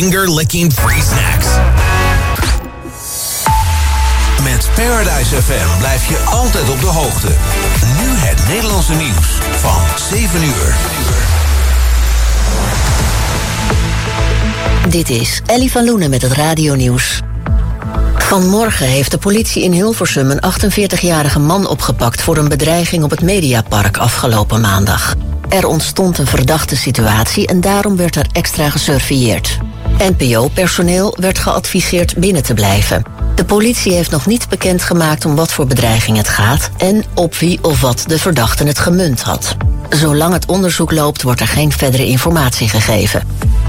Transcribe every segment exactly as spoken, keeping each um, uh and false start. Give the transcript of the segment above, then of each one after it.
finger-licking free snacks. Met Paradise F M blijf je altijd op de hoogte. Nu het Nederlandse nieuws van zeven uur. Dit is Ellie van Loenen met het radionieuws. Vanmorgen heeft de politie in Hilversum een achtenveertigjarige man opgepakt voor een bedreiging op het Mediapark afgelopen maandag. Er ontstond een verdachte situatie en daarom werd er extra gesurveilleerd. N P O-personeel werd geadviseerd binnen te blijven. De politie heeft nog niet bekendgemaakt om wat voor bedreiging het gaat en op wie of wat de verdachte het gemunt had. Zolang het onderzoek loopt, wordt er geen verdere informatie gegeven.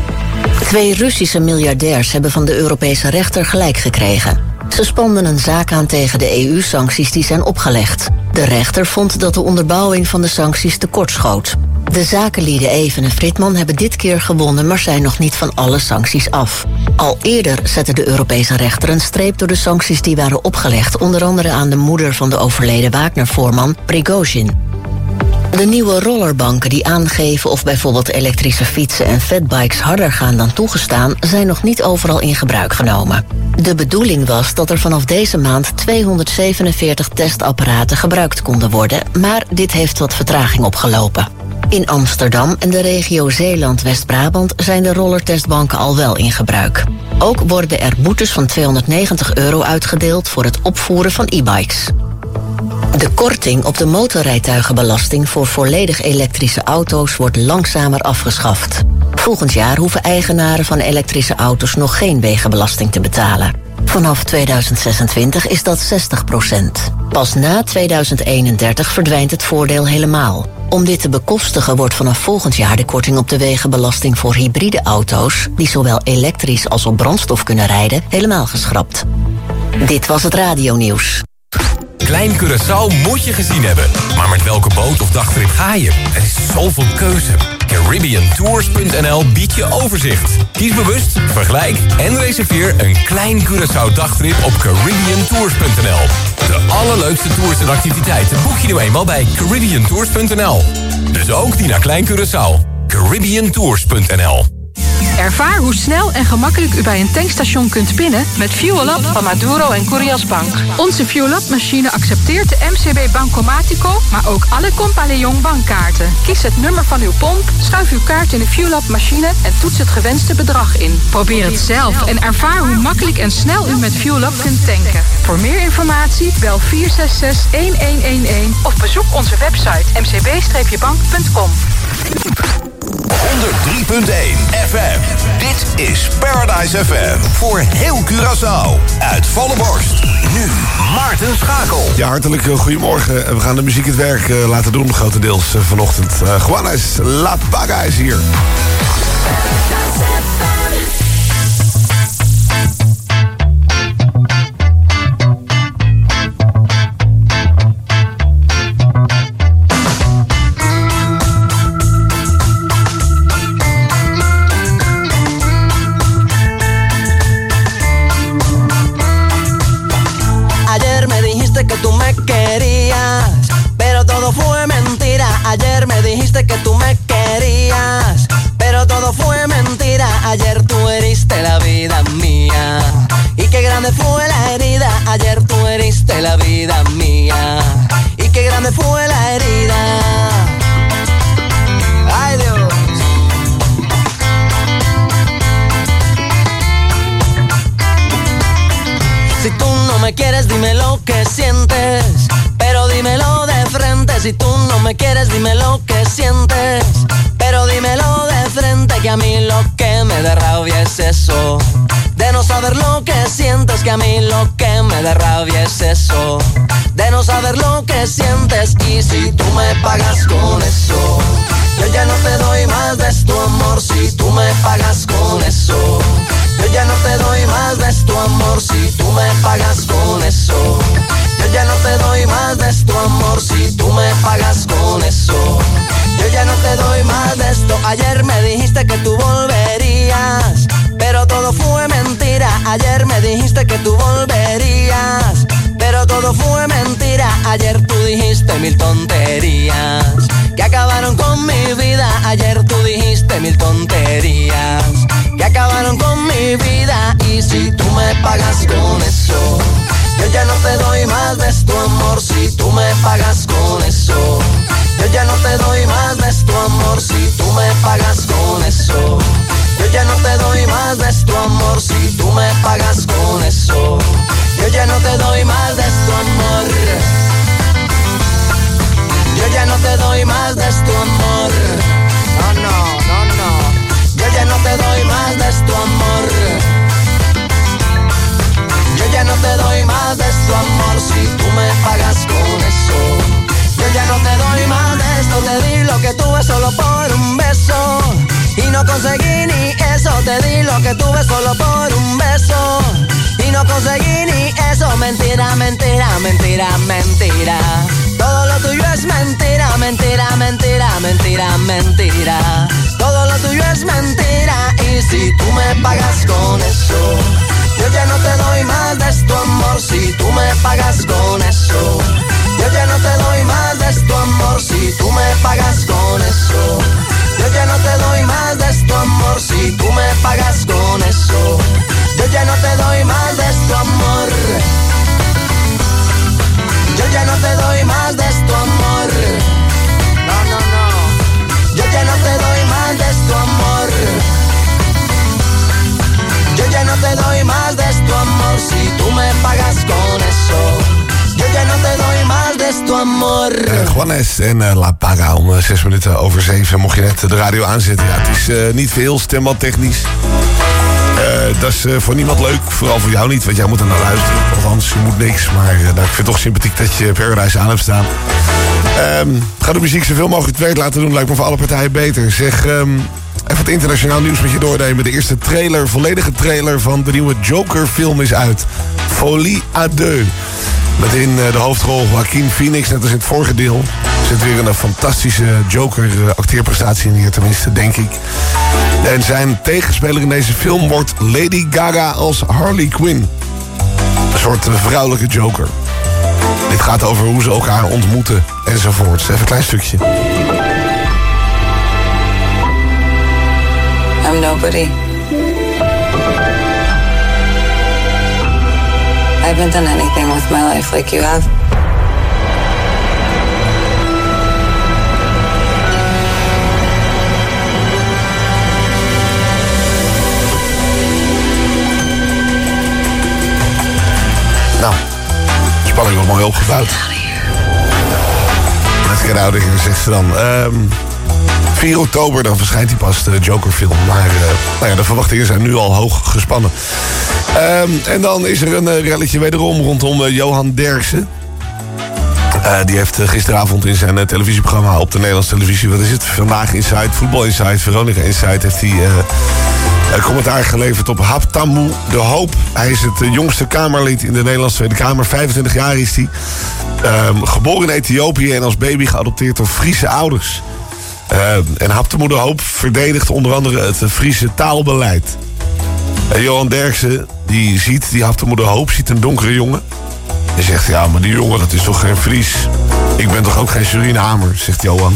Twee Russische miljardairs hebben van de Europese rechter gelijk gekregen. Ze spanden een zaak aan tegen de E U-sancties die zijn opgelegd. De rechter vond dat de onderbouwing van de sancties tekortschoot. De zakenlieden Even en Fritman hebben dit keer gewonnen, maar zijn nog niet van alle sancties af. Al eerder zette de Europese rechter een streep door de sancties die waren opgelegd, onder andere aan de moeder van de overleden Wagner-voorman Prigozhin. De nieuwe rollerbanken die aangeven of bijvoorbeeld elektrische fietsen en fatbikes harder gaan dan toegestaan, zijn nog niet overal in gebruik genomen. De bedoeling was dat er vanaf deze maand tweehonderdzevenenveertig testapparaten gebruikt konden worden, maar dit heeft wat vertraging opgelopen. In Amsterdam en de regio Zeeland-West-Brabant zijn de rollertestbanken al wel in gebruik. Ook worden er boetes van tweehonderdnegentig euro uitgedeeld voor het opvoeren van e-bikes. De korting op de motorrijtuigenbelasting voor volledig elektrische auto's wordt langzamer afgeschaft. Volgend jaar hoeven eigenaren van elektrische auto's nog geen wegenbelasting te betalen. Vanaf tweeduizend zesentwintig is dat zestig procent. Pas na tweeduizend eenendertig verdwijnt het voordeel helemaal. Om dit te bekostigen wordt vanaf volgend jaar de korting op de wegenbelasting voor hybride auto's, die zowel elektrisch als op brandstof kunnen rijden, helemaal geschrapt. Dit was het radionieuws. Klein Curaçao moet je gezien hebben. Maar met welke boot of dagtrip ga je? Er is zoveel keuze. Caribbean Tours punt n l biedt je overzicht. Kies bewust, vergelijk en reserveer een Klein Curaçao dagtrip op Caribbean Tours punt n l. De allerleukste tours en activiteiten boek je nu eenmaal bij Caribbean Tours punt n l. Dus ook die naar Klein Curaçao. Caribbean Tours punt n l. Ervaar hoe snel en gemakkelijk u bij een tankstation kunt pinnen met Fuel Up van Maduro en Curias Bank. Onze Fuel Up machine accepteert de M C B Bankomatico, maar ook alle Compaleon bankkaarten. Kies het nummer van uw pomp, schuif uw kaart in de Fuel Up machine en toets het gewenste bedrag in. Probeer het zelf en ervaar hoe makkelijk en snel u met Fuel Up kunt tanken. Voor meer informatie bel vier zes zes, een een een een of bezoek onze website m c b bank punt com. honderd drie punt één F M. Dit is Paradise F M. Voor heel Curaçao. Uit volle borst. Nu Maarten Schakel. Ja, hartelijk goedemorgen. We gaan de muziek het werk uh, laten doen, grotendeels uh, vanochtend. Uh, Juanes La Paga is hier. Ayer me dijiste que tú me querías, pero todo fue mentira. Ayer tú heriste la vida mía, y qué grande fue la herida. Ayer tú heriste la vida mía, y qué grande fue la herida. Ay Dios. Si tú no me quieres, dime lo que sientes, pero dímelo de frente. Si tú no me quieres, dime lo que sientes, pero dímelo de frente. Que a mí lo que me da rabia es eso, de no saber lo que sientes. Que a mí lo que me da rabia es eso, de no saber lo que sientes. Y si tú me pagas con eso, yo ya no te doy más de tu amor. Si tú me pagas con eso, yo ya no te doy más de tu amor. Si tú me pagas con eso, yo ya no te doy más de tu amor. Si tú me pagas con eso, yo ya no te doy más de esto. Ayer me dijiste que tú volverías, pero todo fue mentira. Ayer me dijiste que tú volverías, pero todo fue mentira. Ayer tú dijiste mil tonterías que acabaron con mi vida. Ayer tú dijiste mil tonterías que acabaron con mi y si tú me pagas con eso. Yo ya no te doy más de tu amor si tú me pagas con eso. Yo ya no te doy más de tu amor si tú me pagas con eso. Yo ya no te doy más de tu amor si tú me pagas con eso. Yo ya no te doy más de tu amor. Yo ya no te doy más de tu amor. No, no, no, no. Yo ya no te doy más de tu amor. Yo ya no te doy más de tu amor si tú me pagas con eso. Yo ya no te doy más de esto, te di lo que tuve solo por un beso. Y no conseguí ni eso, te di lo que tuve solo por un beso. Y no conseguí ni eso, mentira, mentira, mentira, mentira. Todo lo tuyo es mentira, mentira, mentira, mentira, mentira. Todo lo tuyo es mentira y si tú me pagas con eso. Yo ya no te doy más de tu amor si tú me pagas con eso. Yo ya no te doy más de tu amor si tú me pagas con eso. Yo ya no te doy más de tu amor si tú me pagas con eso. Yo ya no te doy más de tu amor. Yo ya no te doy más de tu amor. No, no, no. Yo ya no te doy más de tu amor. Yo ya no te doy más de tu amor si tú me pagas con eso. Yo ya no te doy más de tu amor. Uh, Juanes en uh, La Paga om uh, zes minuten over zeven. Mocht je net de radio aanzetten. Ja, het is uh, niet veel stembandtechnisch. Uh, dat is uh, voor niemand leuk. Vooral voor jou niet, want jij moet er naar luisteren. Althans, je moet niks. Maar uh, nou, ik vind het toch sympathiek dat je Paradise aan hebt staan. Um, ga de muziek zoveel mogelijk het werk laten doen. Lijkt me voor alle partijen beter. Zeg, um, even het internationaal nieuws met je doornemen. De eerste trailer, volledige trailer van de nieuwe Joker-film is uit. Folie à deux. Met in de hoofdrol Joaquin Phoenix, net als in het vorige deel. Er zit weer een fantastische Joker-acteerprestatie in hier, tenminste, denk ik. En zijn tegenspeler in deze film wordt Lady Gaga als Harley Quinn. Een soort vrouwelijke Joker. Dit gaat over hoe ze elkaar ontmoeten enzovoorts. Even een klein stukje. I'm nobody. I haven't done anything with my life like you have. Nou, spanning wordt mooi opgebouwd. Let's get out of here, zegt ze dan. Um, vier oktober, dan verschijnt hij pas, de Joker-film. Maar uh, nou ja, de verwachtingen zijn nu al hoog gespannen. Um, en dan is er een uh, relletje wederom rondom uh, Johan Derksen. Uh, die heeft uh, gisteravond in zijn uh, televisieprogramma op de Nederlandse televisie... wat is het? Vandaag Inside, Voetbal Inside, Veronica Inside... heeft hij uh, een commentaar geleverd op Haptamu de Hoop. Hij is het uh, jongste Kamerlid in de Nederlandse Tweede Kamer. vijfentwintig jaar is hij. Um, geboren in Ethiopië en als baby geadopteerd door Friese ouders. Uh, en Haptamu de Hoop verdedigt onder andere het uh, Friese taalbeleid. En Johan Derksen, die ziet, die Haptamu de Hoop, ziet een donkere jongen. En zegt, ja, maar die jongen, dat is toch geen Fries? Ik ben toch ook geen Surinamer, zegt Johan.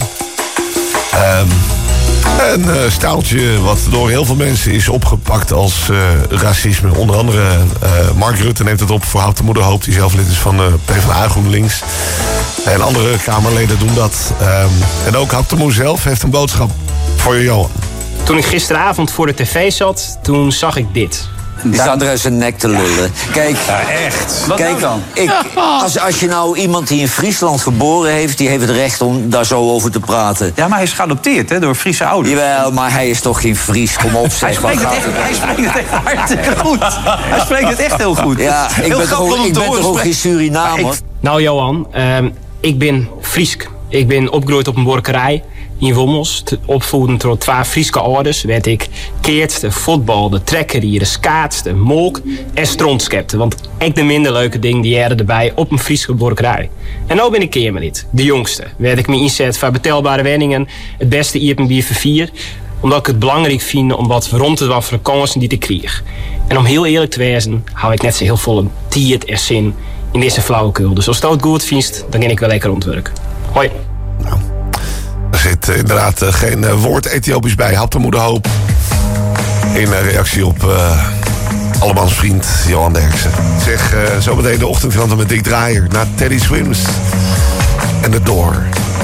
Um, een uh, staaltje wat door heel veel mensen is opgepakt als uh, racisme. Onder andere uh, Mark Rutte neemt het op voor Haptamu de Hoop, die zelf lid is van uh, PvdA GroenLinks. En andere Kamerleden doen dat. Um, en ook Haptamu zelf heeft een boodschap voor Johan. Toen ik gisteravond voor de tv zat, toen zag ik dit. Die staat er uit zijn nek te lullen. Kijk, ja, echt. Wat kijk nou dan? Ik, als, als je nou iemand die in Friesland geboren heeft... die heeft het recht om daar zo over te praten. Ja, maar hij is geadopteerd, hè, door Friese ouders. Jawel, maar hij is toch geen Fries. Kom op, zeg. Hij spreekt, het echt, hij spreekt het echt hartstikke goed. Hij spreekt het echt heel goed. Ja, ik heel ben toch ook, ik ben toch ook geen Surinamer? Ik, nou, Johan, uh, ik ben Friesk. Ik ben opgegroeid op een borkerij in Wommels. Opvoedend door twee Friese ouders werd ik keert, de voetbal, de trekker, de skaats, de molk en strontskepte. Want ik de minder leuke ding die er erbij op een Friese borkerij. En nu ben ik Kamerlid, de jongste. Werd ik me inzet voor betaalbare wenningen, het beste I P en bier voor vier. Omdat ik het belangrijk vind om wat rond te doen voor de kansen die ik kreeg. En om heel eerlijk te wezen, hou ik net zo heel vol tijd en zin in deze flauwekul. Dus als je het goed vindt, dan kan ik wel lekker ontwerken. Hoi. Nou, er zit uh, inderdaad uh, geen uh, woord Ethiopisch bij. Haptamu de Hoop. In uh, reactie op uh, Allemans vriend Johan Derksen. Zeg, uh, zometeen de ochtendkranten met Dick Draaier. Na Teddy Swims en The Door.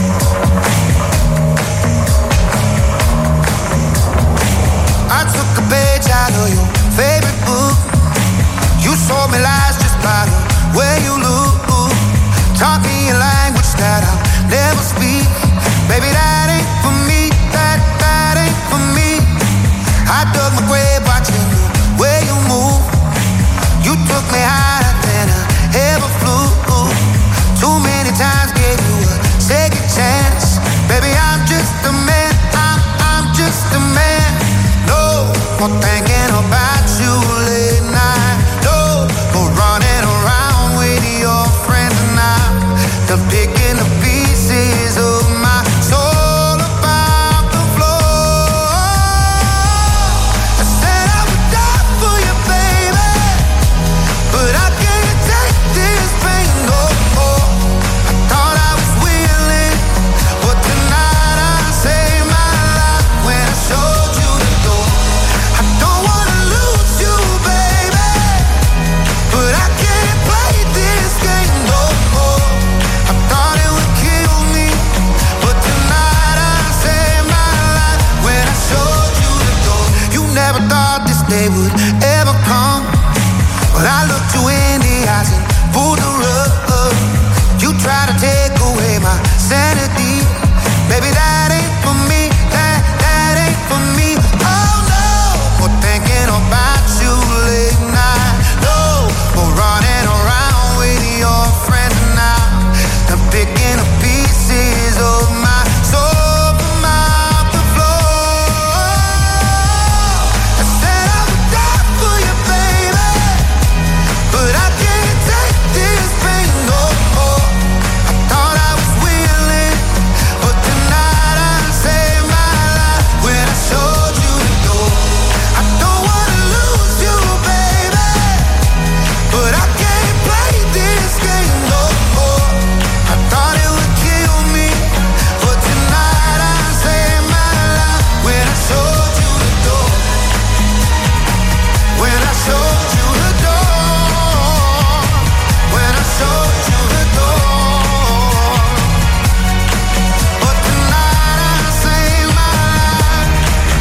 I took a page out of your favorite book. You sold me lies just by the way you look. Taught me a language that I'll never speak. Baby, that ain't for me, that, that ain't for me. I dug my grave watching the way you move. You took me higher than I ever flew. Too many times gave you a second chance. Baby, I'm just a man, I'm, I'm just a man. No more thinking about you late night. No more running around with your friends and I'm done picking the pieces of my soul about the floor. I said I would die for you, baby, but I can't take this pain no more. I thought I was willing, but tonight I saved my life when I showed you the door. I don't wanna lose you, baby, but I can't play this game no more. I thought it would kill me, but tonight I saved my life when I showed you the door. You never thought this day would ever come, but I looked you in the eyes and pulled the rug. You try to take away my sanity. Baby, that ain't for me, that, that ain't for me. Oh no, more thinking about you late night. No, more running around with your friends now. I'm picking up pieces of my soul from out the floor. I said I would die for you, baby, but I can't take this pain no more. I thought I was willing, but tonight I saved my life when I showed you the door. I don't wanna lose you, baby, but I can't play this game no more. I thought it would kill me, but tonight I saved my life when I showed you the door. When I showed you the door. When I showed you the door. But tonight I saved my life.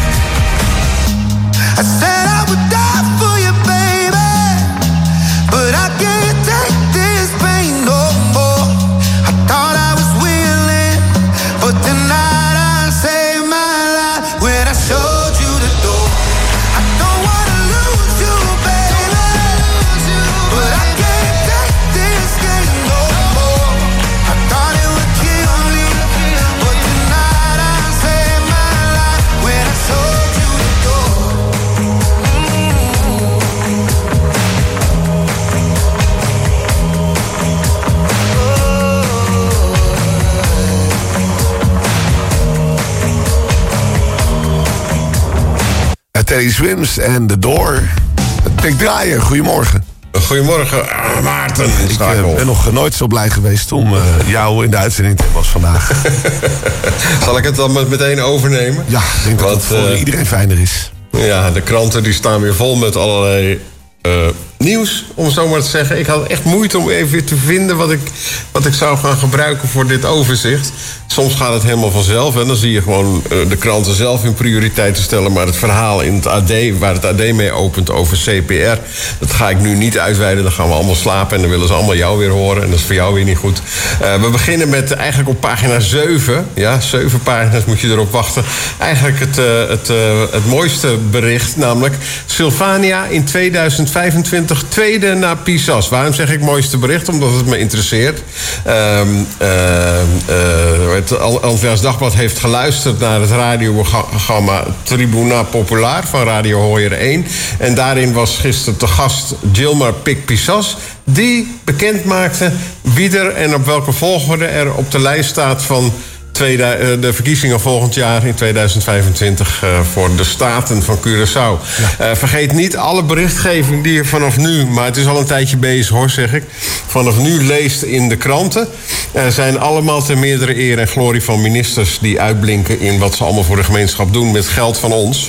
I said I would die for you, baby, but I can't take this pain no more. I thought I was willing, but tonight I saved my life when I showed you the door. I don't wanna lose you, baby, but I can't take this game no more. I thought it would kill me, but tonight I saved my life when I showed you the door. Uh, Teddy Swims en The Door. Dick Draaier, goedemorgen. Goedemorgen, ah, Maarten. Ik uh, ben nog nooit zo blij geweest om uh, jou in de uitzending te hebben als vandaag. Zal ik het dan meteen overnemen? Ja, ik denk dat Want, het voor uh, iedereen fijner is. Ja, de kranten die staan weer vol met allerlei uh, nieuws, om het zo maar te zeggen. Ik had echt moeite om even weer te vinden wat ik, wat ik zou gaan gebruiken voor dit overzicht. Soms gaat het helemaal vanzelf en dan zie je gewoon uh, de kranten zelf in prioriteiten stellen. Maar het verhaal in het A D, waar het A D mee opent over C P R, dat ga ik nu niet uitweiden. Dan gaan we allemaal slapen en dan willen ze allemaal jou weer horen. En dat is voor jou weer niet goed. Uh, we beginnen met eigenlijk op pagina zeven. Ja, zeven pagina's moet je erop wachten. Eigenlijk het, uh, het, uh, het mooiste bericht, namelijk Sylvania in tweeduizend vijfentwintig tweede na Pisas. Waarom zeg ik mooiste bericht? Omdat het me interesseert. Uh, uh, uh, Het Antwerps Dagblad heeft geluisterd naar het radioprogramma Tribuna Populaar van Radio Hooier één. En daarin was gisteren te gast Gilmar Pik-Pisas, die bekend maakte wie er en op welke volgorde er op de lijst staat van de verkiezingen volgend jaar in tweeduizend vijfentwintig uh, voor de Staten van Curaçao. Ja. Uh, vergeet niet alle berichtgeving die je vanaf nu, maar het is al een tijdje bezig hoor, zeg ik, vanaf nu leest in de kranten. Er uh, zijn allemaal ten meerdere eer en glorie van ministers die uitblinken in wat ze allemaal voor de gemeenschap doen met geld van ons.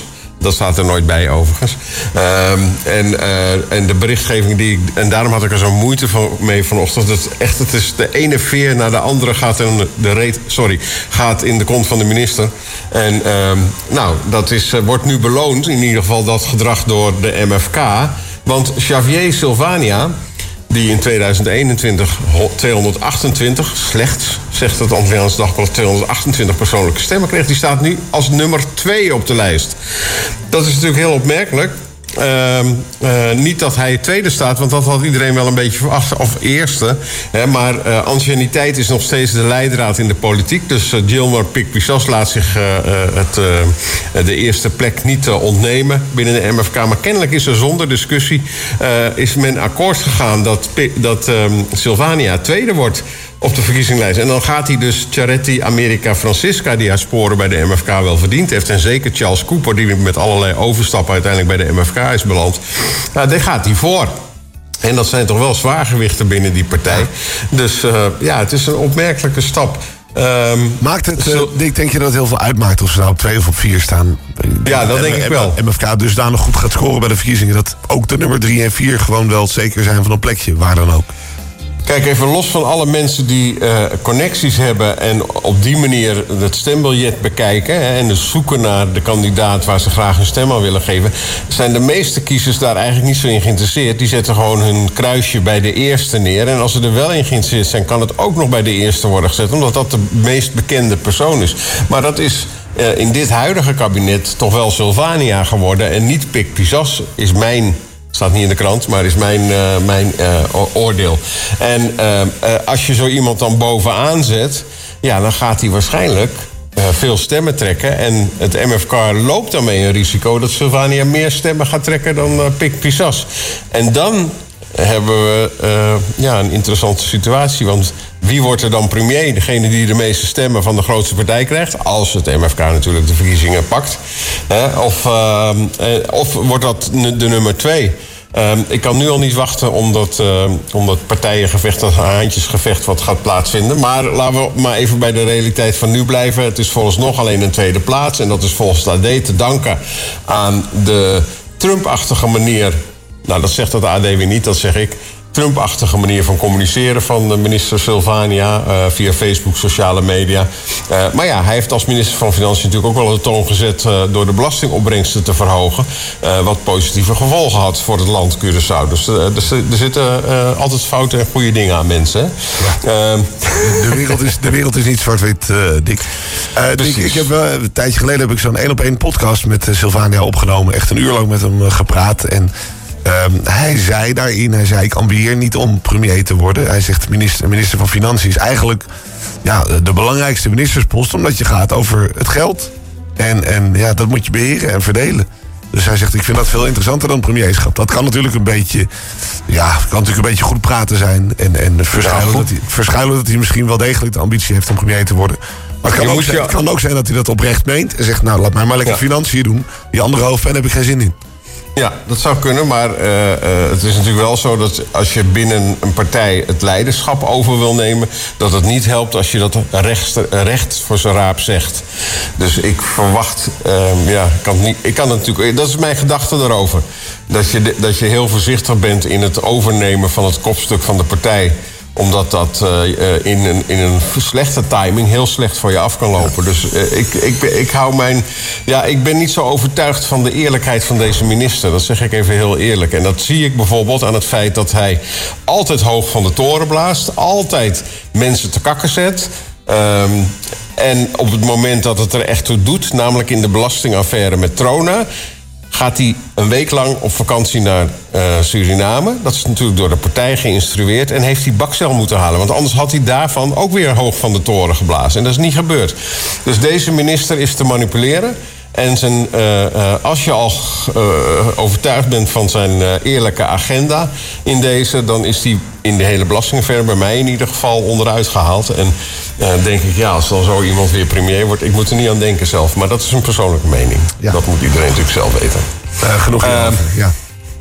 Dat staat er nooit bij, overigens. Um, en, uh, en de berichtgeving die ik... En daarom had ik er zo moeite van, mee vanochtend. Dat echt, het is de ene veer naar de andere gaat in de reet... Sorry, gaat in de kont van de minister. En um, nou, dat is, uh, wordt nu beloond, in ieder geval dat gedrag door de M F K. Want Javier Silvania, die in tweeduizend eenentwintig tweehonderdachtentwintig, slechts, zegt het Antilliaans Dagblad, tweehonderdachtentwintig persoonlijke stemmen kreeg, die staat nu als nummer twee op de lijst. Dat is natuurlijk heel opmerkelijk. Uh, uh, niet dat hij tweede staat, want dat had iedereen wel een beetje verwacht. Of eerste. Hè, maar uh, anciëniteit is nog steeds de leidraad in de politiek. Dus uh, Gilmar Pik-Pissas laat zich uh, uh, het, uh, de eerste plek niet uh, ontnemen binnen de M F K. Maar kennelijk is er zonder discussie uh, is men akkoord gegaan dat, dat uh, Silvania tweede wordt op de verkiezingslijst. En dan gaat hij dus Charetti America Francisca, die haar sporen bij de M F K wel verdiend heeft. En zeker Charles Cooper, die met allerlei overstappen uiteindelijk bij de M F K is beland. Nou, daar gaat hij voor. En dat zijn toch wel zwaargewichten binnen die partij. Dus uh, ja, het is een opmerkelijke stap. Um, Maakt het, uh, Dick, denk je dat het heel veel uitmaakt of ze nou op twee of op vier staan? Ja, dat denk ik wel. M F K dusdanig goed gaat scoren bij de verkiezingen dat ook de nummer drie en vier gewoon wel zeker zijn van een plekje, waar dan ook. Kijk, even los van alle mensen die uh, connecties hebben en op die manier het stembiljet bekijken, hè, en dus zoeken naar de kandidaat waar ze graag hun stem aan willen geven, zijn de meeste kiezers daar eigenlijk niet zo in geïnteresseerd. Die zetten gewoon hun kruisje bij de eerste neer. En als ze er wel in geïnteresseerd zijn, kan het ook nog bij de eerste worden gezet, omdat dat de meest bekende persoon is. Maar dat is uh, in dit huidige kabinet toch wel Silvania geworden en niet Pik-Pissas, is mijn... Staat niet in de krant, maar is mijn, uh, mijn uh, oordeel. En uh, uh, als je zo iemand dan bovenaan zet, ja, dan gaat hij waarschijnlijk uh, veel stemmen trekken. En het M F K loopt daarmee een risico dat Silvania meer stemmen gaat trekken dan uh, Pik-Pissas. En dan hebben we uh, ja, een interessante situatie. Want wie wordt er dan premier? Degene die de meeste stemmen van de grootste partij krijgt. Als het M F K natuurlijk de verkiezingen pakt. Hè? Of, uh, of wordt dat de nummer twee? Uh, ik kan nu al niet wachten om dat, uh, om dat partijengevecht, dat haantjesgevecht wat gaat plaatsvinden. Maar laten we maar even bij de realiteit van nu blijven. Het is vooralsnog alleen een tweede plaats. En dat is volgens het A D te danken aan de Trump-achtige manier. Nou, dat zegt het A D weer niet, dat zeg ik. Trump-achtige manier van communiceren van de minister Silvania uh, via Facebook, sociale media. Uh, maar ja, hij heeft als minister van Financiën natuurlijk ook wel de toon gezet uh, door de belastingopbrengsten te verhogen. Uh, wat positieve gevolgen had voor het land Curaçao. Dus, uh, dus er zitten uh, altijd foute en goede dingen aan mensen. Hè? Ja. Uh, de, wereld is, de wereld is niet zwart-wit, uh, Dick. Uh, Dick, ik heb, uh, een tijdje geleden heb ik zo'n één op één podcast met uh, Silvania opgenomen. Echt een uur lang met hem uh, gepraat. En Um, hij zei daarin, hij zei, ik ambieer niet om premier te worden. Hij zegt, minister, minister van Financiën is eigenlijk ja, de belangrijkste ministerspost, omdat je gaat over het geld. En, en ja, dat moet je beheren en verdelen. Dus hij zegt, ik vind dat veel interessanter dan premierschap. Dat kan natuurlijk een beetje, ja, kan natuurlijk een beetje goed praten zijn. En, en verschuilen, ja, dat hij, verschuilen dat hij misschien wel degelijk de ambitie heeft om premier te worden. Maar het kan, ook zijn, het kan ook zijn dat hij dat oprecht meent. En zegt, nou, laat mij maar lekker ja. financiën doen. Die andere hoofdpijn heb ik geen zin in. Ja, dat zou kunnen, maar uh, uh, het is natuurlijk wel zo dat als je binnen een partij het leiderschap over wil nemen, dat het niet helpt als je dat recht, recht voor zijn raap zegt. Dus ik verwacht, uh, ja, ik kan, niet, ik kan het natuurlijk, dat is mijn gedachte daarover. Dat je, dat je heel voorzichtig bent in het overnemen van het kopstuk van de partij, omdat dat uh, in, een, in een slechte timing heel slecht voor je af kan lopen. Ja. Dus uh, ik, ik, ik hou mijn. Ja, ik ben niet zo overtuigd van de eerlijkheid van deze minister. Dat zeg ik even heel eerlijk. En dat zie ik bijvoorbeeld aan het feit dat hij altijd hoog van de toren blaast, altijd mensen te kakken zet. Um, en op het moment dat het er echt toe doet, namelijk in de belastingaffaire met Trona, gaat hij een week lang op vakantie naar uh, Suriname. Dat is natuurlijk door de partij geïnstrueerd. En heeft hij bakcel moeten halen. Want anders had hij daarvan ook weer hoog van de toren geblazen. En dat is niet gebeurd. Dus deze minister is te manipuleren. En zijn, uh, uh, als je al uh, overtuigd bent van zijn uh, eerlijke agenda in deze, dan is die in de hele belastingaffaire bij mij in ieder geval onderuit gehaald. En uh, denk ik, ja, als dan zo iemand weer premier wordt, ik moet er niet aan denken zelf. Maar dat is een persoonlijke mening. Ja. Dat moet iedereen natuurlijk zelf weten. Uh, genoeg uh, ja.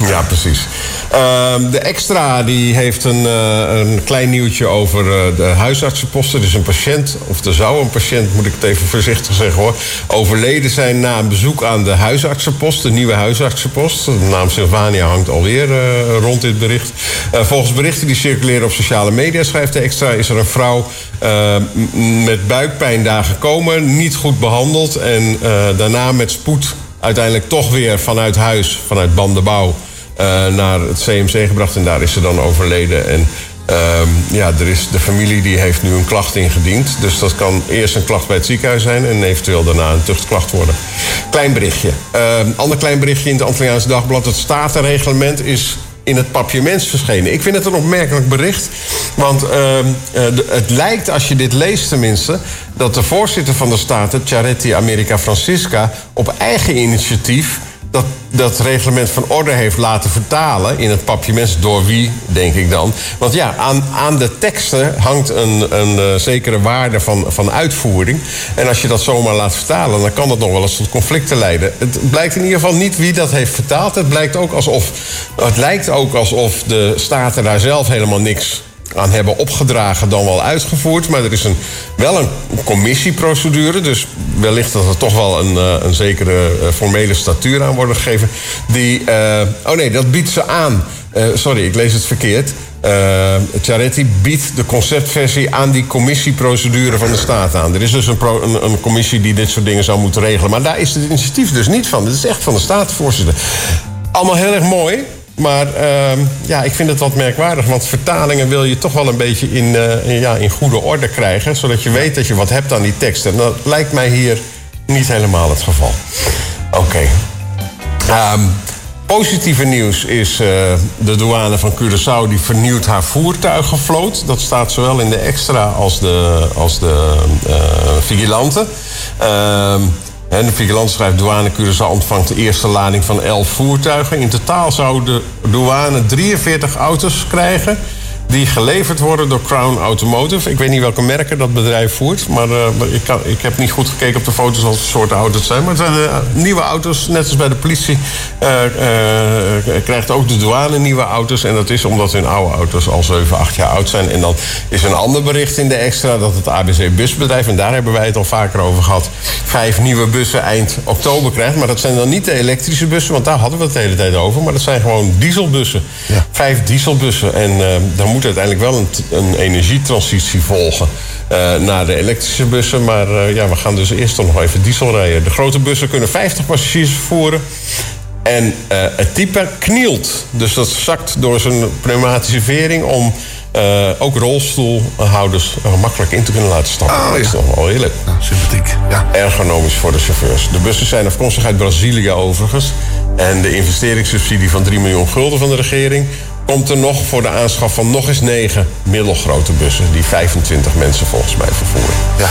Ja, precies. Uh, de Extra die heeft een, uh, een klein nieuwtje over uh, de huisartsenposten. Er is een patiënt, of er zou een patiënt, moet ik het even voorzichtig zeggen hoor, overleden zijn na een bezoek aan de huisartsenpost, de nieuwe huisartsenpost. De naam Sylvania hangt alweer uh, rond dit bericht. Uh, volgens berichten die circuleren op sociale media, schrijft de Extra, is er een vrouw uh, met buikpijn daar gekomen, niet goed behandeld en uh, daarna met spoed uiteindelijk toch weer vanuit huis, vanuit Bandenbouw, Uh, naar het C M C gebracht en daar is ze dan overleden. En uh, ja, er is, de familie die heeft nu een klacht ingediend. Dus dat kan eerst een klacht bij het ziekenhuis zijn en eventueel daarna een tuchtklacht worden. Klein berichtje. Uh, een ander klein berichtje in het Antilliaans Dagblad. Het statenreglement is in het Papiaments verschenen. Ik vind het een opmerkelijk bericht. Want uh, uh, de, het lijkt, als je dit leest tenminste, dat de voorzitter van de Staten, Chiaretti America Francisca, op eigen initiatief Dat, dat reglement van orde heeft laten vertalen in het Papiaments. Door wie, denk ik dan? Want ja, aan, aan de teksten hangt een, een uh, zekere waarde van, van uitvoering. En als je dat zomaar laat vertalen, dan kan dat nog wel eens tot conflicten leiden. Het blijkt in ieder geval niet wie dat heeft vertaald. Het, blijkt ook alsof, het lijkt ook alsof de Staten daar zelf helemaal niks aan hebben opgedragen dan wel uitgevoerd. Maar er is een, wel een commissieprocedure. Dus wellicht dat er toch wel een, een zekere uh, formele statuur aan wordt gegeven. Die, uh, oh nee, dat biedt ze aan. Uh, sorry, ik lees het verkeerd. Uh, Chiaretti biedt de conceptversie aan die commissieprocedure van de staat aan. Er is dus een, pro, een, een commissie die dit soort dingen zou moeten regelen. Maar daar is het initiatief dus niet van. Dit is echt van de statenvoorzitter. Allemaal heel erg mooi. Maar uh, ja, ik vind het wat merkwaardig. Want vertalingen wil je toch wel een beetje in, uh, in, ja, in goede orde krijgen. Zodat je weet dat je wat hebt aan die teksten. En dat lijkt mij hier niet helemaal het geval. Oké. Okay. Um, positieve nieuws is uh, de douane van Curaçao die vernieuwt haar voertuigenvloot. Dat staat zowel in de Extra als de, als de uh, Vigilante. Uh, En de Vigilante schrijft: douane Curaçao ontvangt de eerste lading van elf voertuigen. In totaal zou de douane drieënveertig auto's krijgen die geleverd worden door Crown Automotive. Ik weet niet welke merken dat bedrijf voert, maar uh, ik, kan, ik heb niet goed gekeken op de foto's wat voor soorten auto's zijn. Maar het zijn uh, nieuwe auto's, net als bij de politie uh, uh, krijgt ook de douane nieuwe auto's. En dat is omdat hun oude auto's al zeven, acht jaar oud zijn. En dan is een ander bericht in de Extra dat het A B C busbedrijf, en daar hebben wij het al vaker over gehad, vijf nieuwe bussen eind oktober krijgt. Maar dat zijn dan niet de elektrische bussen, want daar hadden we het de hele tijd over. Maar dat zijn gewoon dieselbussen. Ja. Vijf dieselbussen. En uh, dan moet uiteindelijk wel een, een energietransitie volgen uh, naar de elektrische bussen. Maar uh, ja, we gaan dus eerst toch nog even diesel rijden. De grote bussen kunnen vijftig passagiers vervoeren. En uh, het type knielt. Dus dat zakt door zijn pneumatische vering om uh, ook rolstoelhouders uh, makkelijk in te kunnen laten stappen. Oh, ja. Dat is nog wel heerlijk. Nou, sympathiek. Ja. Ergonomisch voor de chauffeurs. De bussen zijn afkomstig uit Brazilië overigens. En de investeringssubsidie van drie miljoen gulden van de regering komt er nog voor de aanschaf van nog eens negen middelgrote bussen die vijfentwintig mensen volgens mij vervoeren. Ja.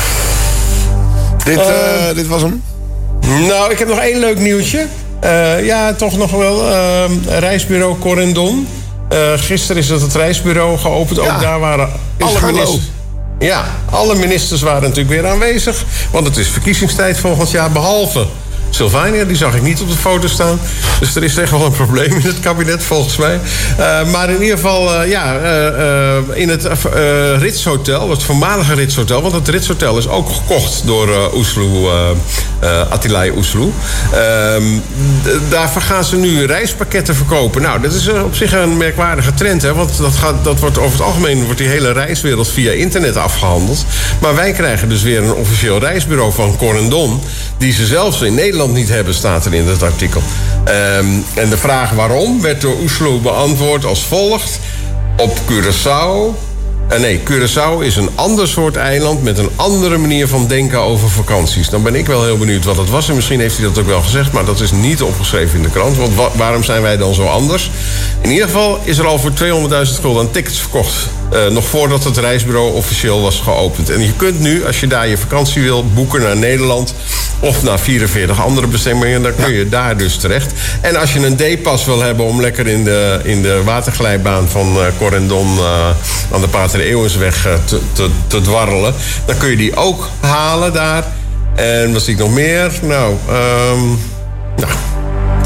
Dit, uh, uh, dit was hem? Nou, ik heb nog één leuk nieuwtje. Uh, ja, toch nog wel. Uh, reisbureau Corendon. Uh, gisteren is het, het reisbureau geopend. Ja. Ook daar waren alle ministers. Ja, alle ministers waren natuurlijk weer aanwezig. Want het is verkiezingstijd volgend jaar, behalve Sylvania, die zag ik niet op de foto staan. Dus er is echt wel een probleem in het kabinet, volgens mij. Uh, maar in ieder geval, uh, ja, uh, uh, in het uh, Ritz Hotel, het voormalige Ritz Hotel, want het Ritz Hotel is ook gekocht door uh, Oesloe, uh, uh, Attila Oesloe. Uh, daar gaan ze nu reispakketten verkopen. Nou, dat is uh, op zich een merkwaardige trend, hè, want dat, gaat, dat wordt over het algemeen wordt die hele reiswereld via internet afgehandeld. Maar wij krijgen dus weer een officieel reisbureau van Corendon, die ze zelfs in Nederland niet hebben, staat er in het artikel. Um, en de vraag waarom werd door Oesloe beantwoord als volgt: op Curaçao. Uh, nee, Curaçao is een ander soort eiland met een andere manier van denken over vakanties. Dan ben ik wel heel benieuwd wat dat was. En misschien heeft hij dat ook wel gezegd, maar dat is niet opgeschreven in de krant. Want wa- waarom zijn wij dan zo anders? In ieder geval is er al voor tweehonderdduizend gulden aan tickets verkocht. Uh, nog voordat het reisbureau officieel was geopend. En je kunt nu, als je daar je vakantie wil, boeken naar Nederland of naar vierenveertig andere bestemmingen. Dan kun je daar dus terecht. En als je een D-pas wil hebben om lekker in de, in de waterglijbaan van uh, Corendon uh, aan de Pater Eeuwensweg uh, te, te, te dwarrelen, dan kun je die ook halen daar. En wat zie ik nog meer? Nou, um, nou. Oh ja,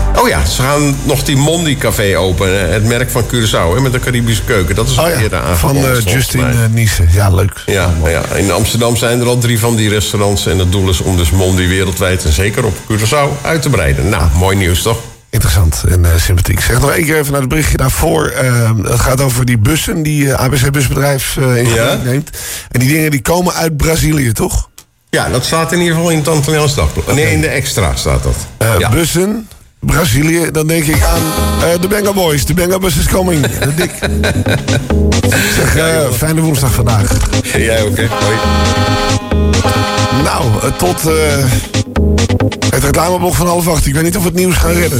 ze gaan nog die Mondi Café openen. Het merk van Curaçao, hè, met de Caribische keuken. Dat is oh, ja. eerder Van aangekondigd. uh, Justin uh, Niese. Ja, leuk. Ja, ja, in Amsterdam zijn er al drie van die restaurants. En het doel is om dus Mondi wereldwijd en zeker op Curaçao uit te breiden. Nou, mooi nieuws toch? Interessant en uh, sympathiek. Zeg nog één keer even naar het berichtje daarvoor. Uh, het gaat over die bussen die uh, A B C-busbedrijf uh, in gebruik ja. neemt. En die dingen die komen uit Brazilië, toch? Ja, dat staat in ieder geval in het Antonijns Dagblad. Okay. Nee, in de extra staat dat. Uh, ja. Bussen, Brazilië, dan denk ik aan uh, de Benga Boys. De Benga Bus is coming. Dik. Zeg, uh, ja, fijne woensdag vandaag. Jij ook, hè? Hoi. Nou, uh, tot... Uh, het reclameblok van half acht. Ik weet niet of we het nieuws gaan redden.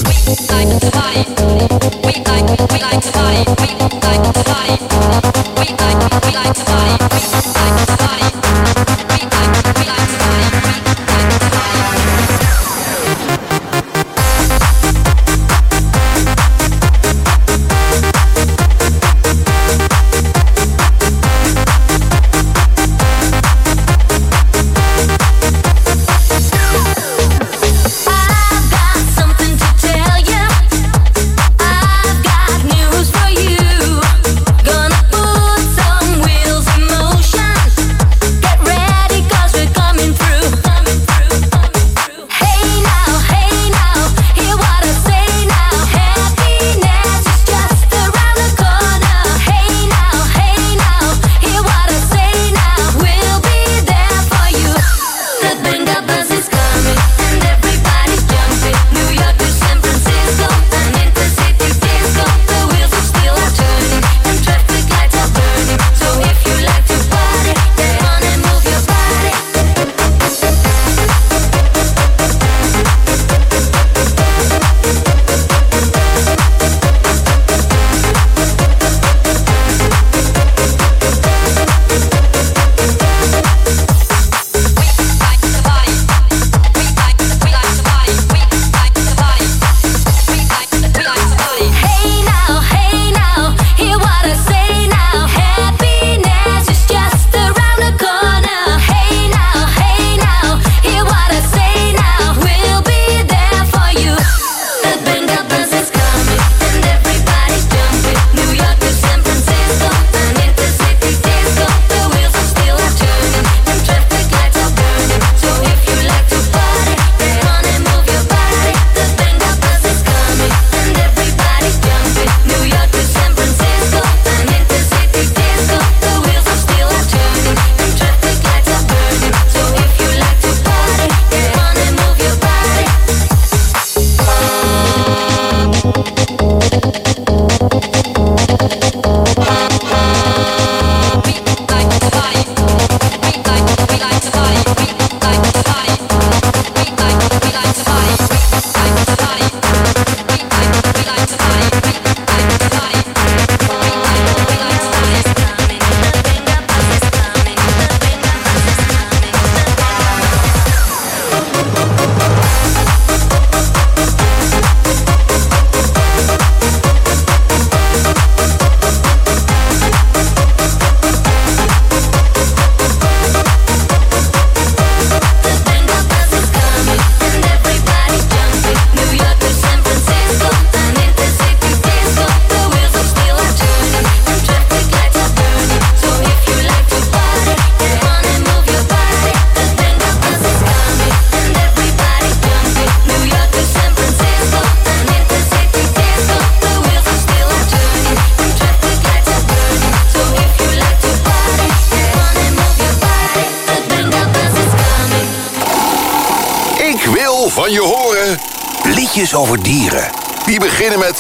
Van je horen, liedjes over dieren. Die beginnen met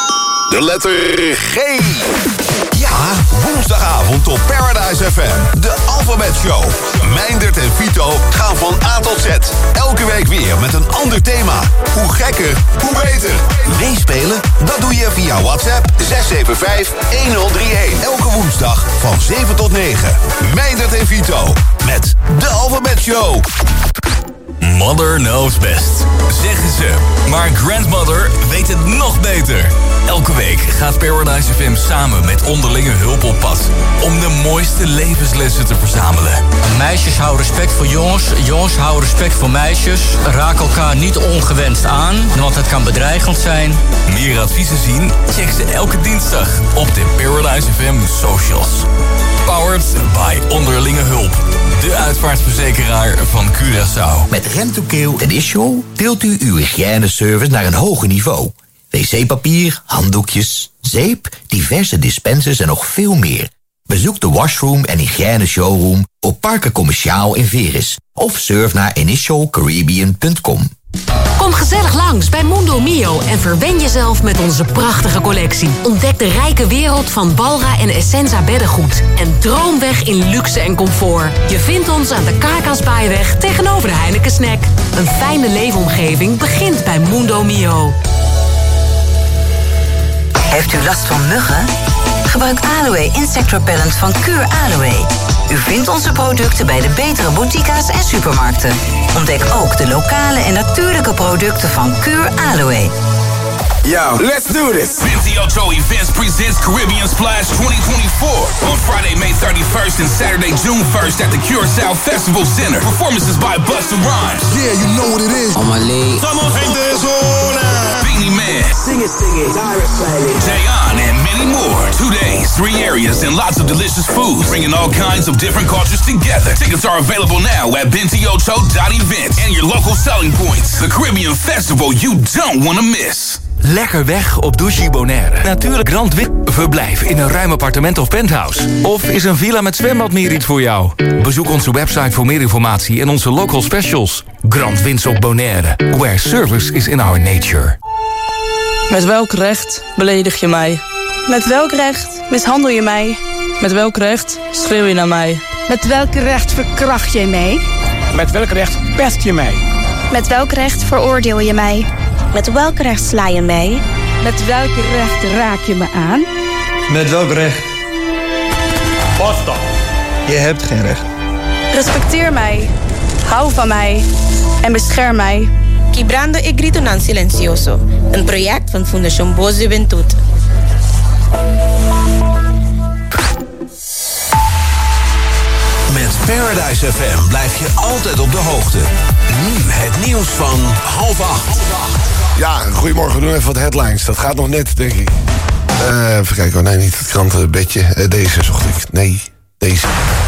de letter G. Ja, woensdagavond op Paradise F M. De Alphabet Show. Meindert en Vito gaan van A tot Z. Elke week weer met een ander thema. Hoe gekker, hoe beter. Meespelen? Dat doe je via WhatsApp zes zeven vijf een nul drie een. Elke woensdag van zeven tot negen. Meindert en Vito met de Alphabet Show. Mother knows best, zeggen ze. Maar Grandmother weet het nog beter. Elke week gaat Paradise F M samen met onderlinge hulp op pad om de mooiste levenslessen te verzamelen. Meisjes houden respect voor jongens, jongens houden respect voor meisjes. Raak elkaar niet ongewenst aan, want het kan bedreigend zijn. Meer adviezen zien? Check ze elke dinsdag op de Paradise F M socials. Powered by Onderlinge Hulp. De uitvaartverzekeraar van Curaçao. Met Rentokil en Issuel tilt u uw hygiëneservice naar een hoger niveau. wc-papier, handdoekjes, zeep, diverse dispensers en nog veel meer. Bezoek de washroom en hygiëne showroom op Parken Commerciaal in Veris. Of surf naar initial caribbean punt com. Kom gezellig langs bij Mundo Mio en verwen jezelf met onze prachtige collectie. Ontdek de rijke wereld van Balra en Essenza beddengoed. En droom weg in luxe en comfort. Je vindt ons aan de Kaarkansbaaiweg tegenover de Heineken Snack. Een fijne leefomgeving begint bij Mundo Mio. Heeft u last van muggen? Gebruik Aloe Insect Repellent van Cure Aloe. U vindt onze producten bij de betere boutiques en supermarkten. Ontdek ook de lokale en natuurlijke producten van Cure Aloe. Yo, let's do this. Ventioto Events presents Caribbean Splash twenty twenty-four on Friday, May thirty-first and Saturday, June first at the Curaçao Festival Center. Performances by Busta Rhymes. Yeah, you know what it is. On my leg. Estamos gente de zona. Beanie Man. Sing it, sing it. Direct Playlist. Jayon and many more. Two days, three areas, and lots of delicious foods, bringing all kinds of different cultures together. Tickets are available now at ventioto dot event and your local selling points. The Caribbean Festival you don't want to miss. Lekker weg op Douche Bonaire. Natuurlijk Grand Wit. Verblijf in een ruim appartement of penthouse. Of is een villa met zwembad meer iets voor jou? Bezoek onze website voor meer informatie en onze local specials. Grand Windsor Bonaire. Where service is in our nature. Met welk recht beledig je mij? Met welk recht mishandel je mij? Met welk recht schreeuw je naar mij? Met welk recht verkracht je mij? Met welk recht pest je mij? Met welk recht veroordeel je mij? Met welk recht sla je mij? Met welk recht raak je me aan? Met welk recht? Basta. Je hebt geen recht. Respecteer mij, hou van mij en bescherm mij. Quebrando e Grito Non Silencioso, een project van Fundación Voz Juventud. Met Paradise F M blijf je altijd op de hoogte. Nu het nieuws van half acht. Ja, goedemorgen. We doen even wat headlines. Dat gaat nog net, denk ik. Uh, even kijken. Oh, nee, niet het krantenbedje. Uh, deze zocht ik. Nee, deze.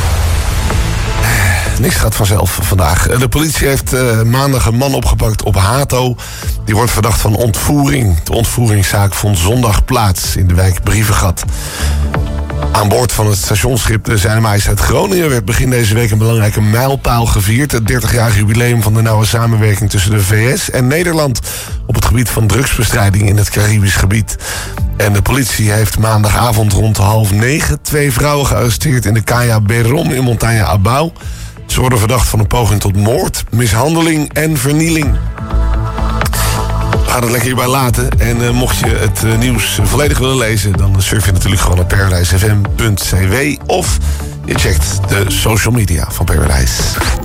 Uh, niks gaat vanzelf vandaag. Uh, de politie heeft uh, maandag een man opgepakt op Hato. Die wordt verdacht van ontvoering. De ontvoeringszaak vond zondag plaats in de wijk Brievengat. Aan boord van het stationsschip de Zijne Majesteit Groningen werd begin deze week een belangrijke mijlpaal gevierd. Het dertigjarig jubileum van de nauwe samenwerking tussen de V S en Nederland op het gebied van drugsbestrijding in het Caribisch gebied. En de politie heeft maandagavond rond half negen twee vrouwen gearresteerd in de Caya Berom in Montaña Abau. Ze worden verdacht van een poging tot moord, mishandeling en vernieling. We gaan het lekker hierbij laten. En uh, mocht je het uh, nieuws volledig willen lezen, dan surf je natuurlijk gewoon naar paradise f m punt c w of je checkt de social media van Paradise.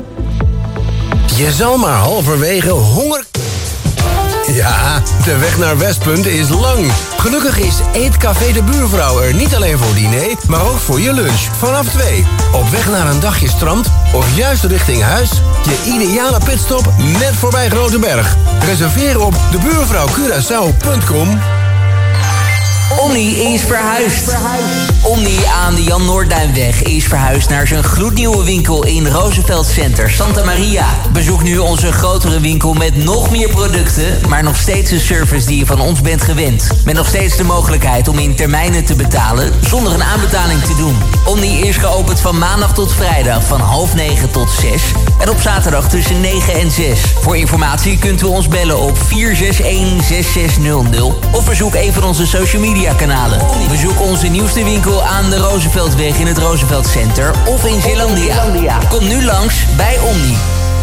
Je zal maar halverwege honger... Ja, de weg naar Westpunt is lang. Gelukkig is Eetcafé de Buurvrouw er niet alleen voor diner, maar ook voor je lunch. Vanaf twee. Op weg naar een dagje strand of juist richting huis. Je ideale pitstop net voorbij Groteberg. Reserveer op de buurvrouw curaçao punt com. Omni is verhuisd. Omni aan de Jan Noordduinweg is verhuisd naar zijn gloednieuwe winkel in Roosevelt Center, Santa Maria. Bezoek nu onze grotere winkel met nog meer producten, maar nog steeds de service die je van ons bent gewend. Met nog steeds de mogelijkheid om in termijnen te betalen zonder een aanbetaling te doen. Omni is geopend van maandag tot vrijdag van half negen tot zes en op zaterdag tussen negen en zes. Voor informatie kunt u ons bellen op vier zes een zes zes nul nul of bezoek een van onze social media kanalen. Bezoek onze nieuwste winkel aan de Rooseveltweg in het Roosevelt Center of in Zeelandia. Kom nu langs bij Omni.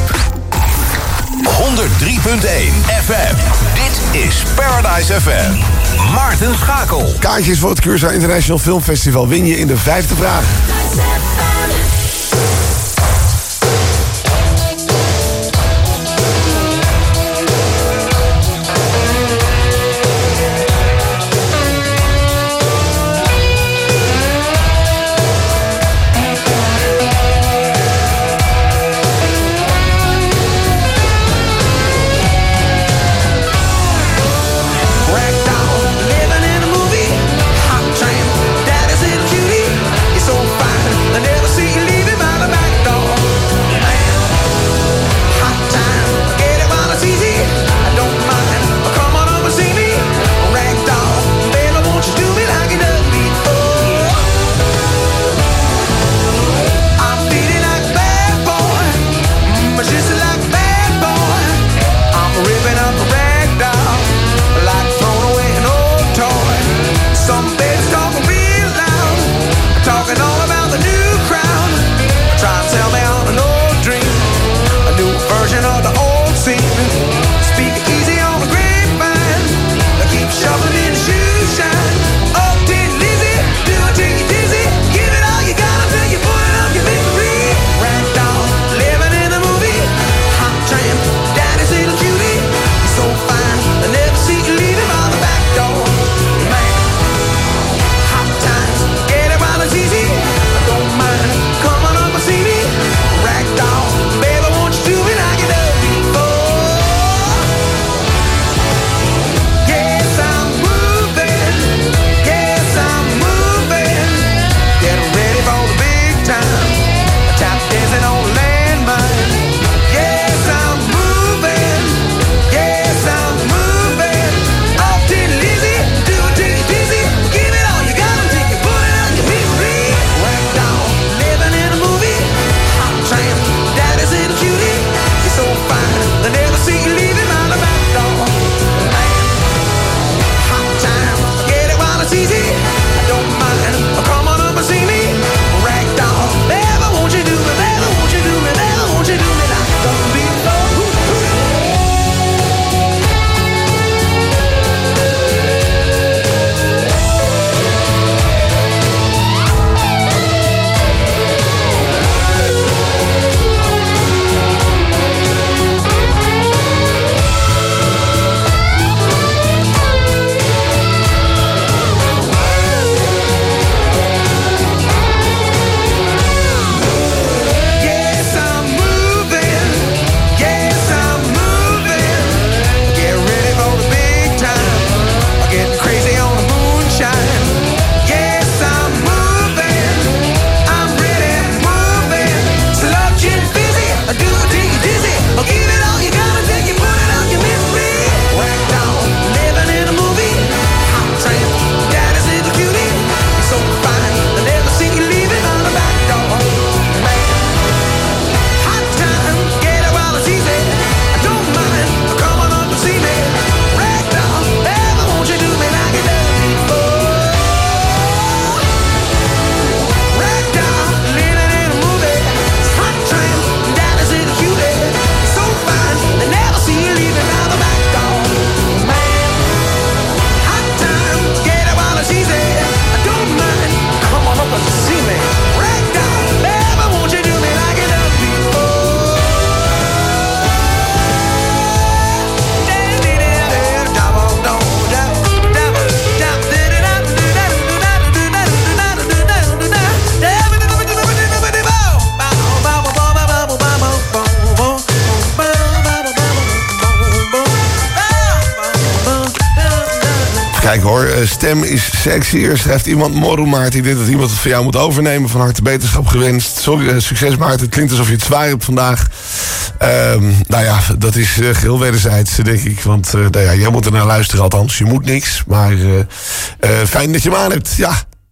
honderd drie punt één F M. Dit is Paradise F M. Maarten Schakel. Kaartjes voor het Curaçao International Film Festival win je in de vijfde vraag. Kijk hoor, uh, stem is sexier, schrijft iemand. Morro Maarten, ik denk dat iemand het van jou moet overnemen. Van harte beterschap gewenst. Sorry, uh, succes Maarten, het klinkt alsof je het zwaar hebt vandaag. Um, nou ja, dat is uh, geheel wederzijds, denk ik. Want uh, nou ja, jij moet er naar luisteren althans. Je moet niks, maar uh, uh, fijn dat je hem aan hebt, ja.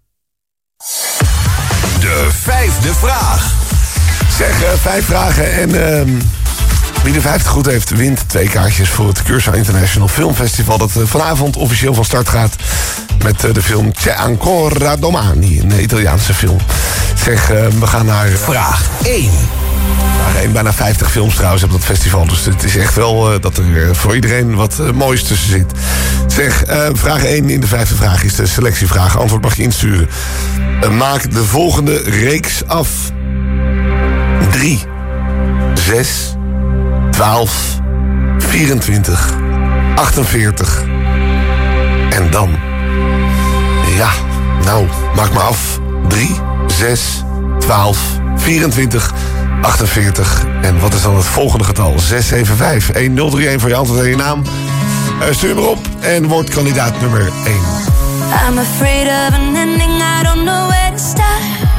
De vijfde vraag. Zeg, uh, vijf vragen en... Uh, wie de vijftig goed heeft, wint twee kaartjes voor het Curaçao International Film Festival. Dat uh, vanavond officieel van start gaat met uh, de film C'è ancora domani, een Italiaanse film. Zeg, uh, we gaan naar... Uh, vraag één. Vraag één, bijna vijftig films trouwens op dat festival. Dus het is echt wel uh, dat er uh, voor iedereen wat uh, moois tussen zit. Zeg, uh, vraag één in de vijfde vraag is de selectievraag. Antwoord mag je insturen. Uh, maak de volgende reeks af. drie, zes... twaalf, vierentwintig, achtenveertig. En dan... Ja, nou, maak maar af. drie, zes, twaalf, vierentwintig, achtenveertig. En wat is dan het volgende getal? zes zeven vijf een nul drie een voor je antwoord en je naam. Uh, stuur maar op en word kandidaat nummer één. I'm afraid of an ending, I don't know where to start.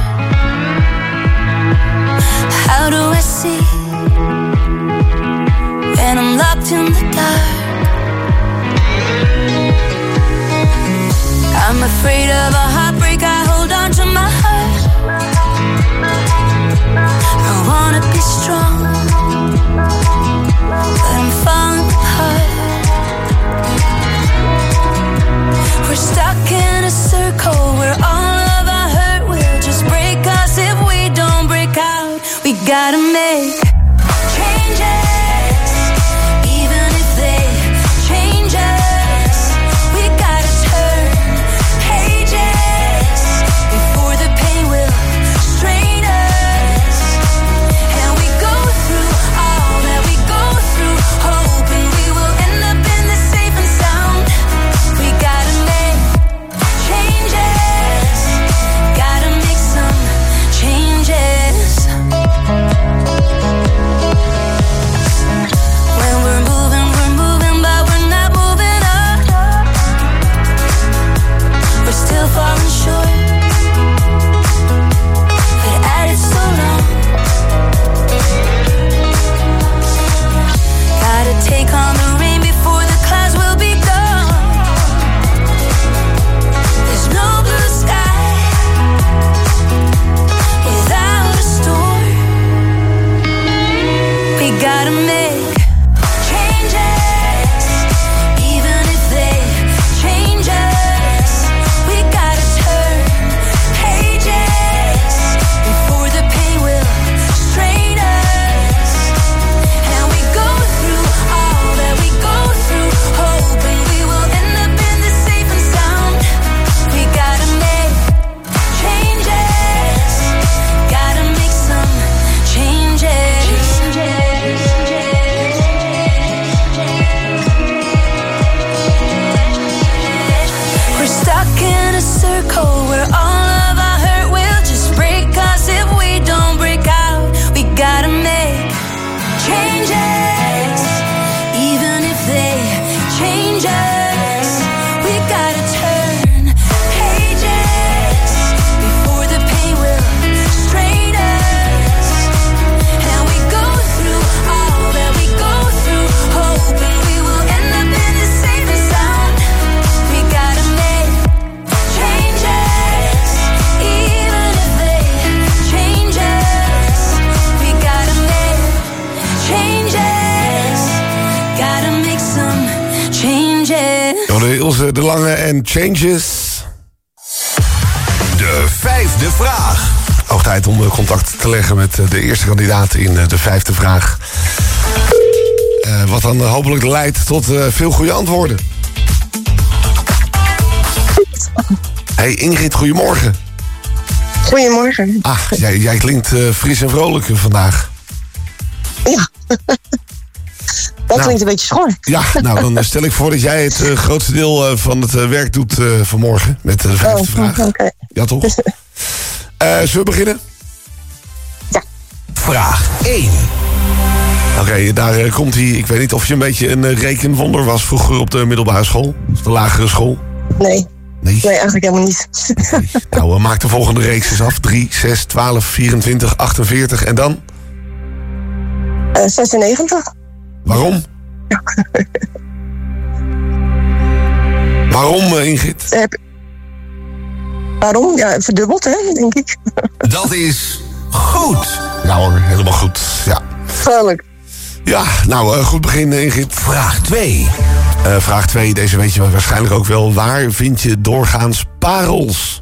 How do I see? And I'm locked in the dark. I'm afraid of a heartbreak, I hold on to my heart. I wanna be strong, but I'm falling apart. We're stuck in a circle where all of our hurt will just break us if we don't break out. We gotta make changes. De Lange en Changes. De vijfde vraag. Hoog tijd om contact te leggen met de eerste kandidaat in de vijfde vraag. Uh, wat dan hopelijk leidt tot uh, veel goede antwoorden. Hey Ingrid, goedemorgen. Goedemorgen. Ah, jij, jij klinkt uh, fris en vrolijk vandaag. Ja. Dat nou, klinkt een beetje schor. Ja, nou dan stel ik voor dat jij het uh, grootste deel uh, van het uh, werk doet uh, vanmorgen. Met de vijfde oh, vraag. Okay. Ja, toch? uh, zullen we beginnen? Ja. Vraag één. Oké, okay, daar uh, komt hij. Ik weet niet of je een beetje een uh, rekenwonder was vroeger op de middelbare school. Of de lagere school. Nee. Nee? Nee, eigenlijk helemaal niet. Nou, uh, maak de volgende reeks eens af. drie, zes, twaalf, vierentwintig, achtenveertig en dan? Uh, zesennegentig. Waarom? Ja. Waarom, uh, Ingrid? Uh, waarom? Ja, verdubbeld, hè, denk ik. Dat is goed. Nou hoor, helemaal goed. Ja. Vrolijk. Ja, nou, uh, goed begin, Ingrid. Vraag twee. Uh, vraag twee, deze weet je waarschijnlijk ook wel. Waar vind je doorgaans parels?